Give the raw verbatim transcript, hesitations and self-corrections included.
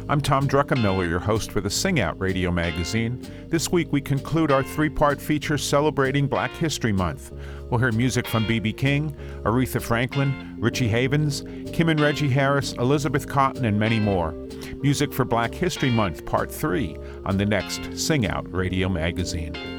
I'm Tom Druckenmiller, your host for the Sing Out Radio magazine. This week we conclude our three-part feature celebrating Black History Month. We'll hear music from B B King, Aretha Franklin, Richie Havens, Kim and Reggie Harris, Elizabeth Cotton, and many more. Music for Black History Month, Part three, on the next Sing Out Radio magazine.